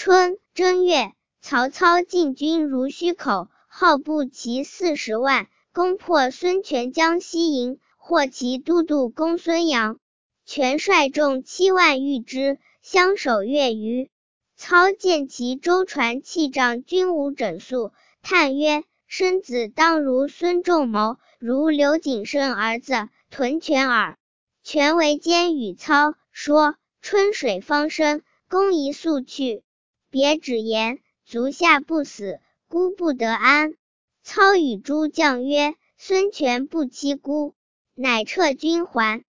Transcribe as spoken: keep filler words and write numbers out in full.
春正月，曹操进军濡须口，号步骑四十万，攻破孙权江西营，获其都督公孙阳。权率众七万御之，相守月余。操见其舟船气仗均无整肃，叹曰：生子当如孙仲谋，如刘景升儿子屯泉耳。权为监与操说：春水方生，公宜速去。别止言，足下不死，孤不得安。操与诸将曰：孙权不欺孤，乃撤军还。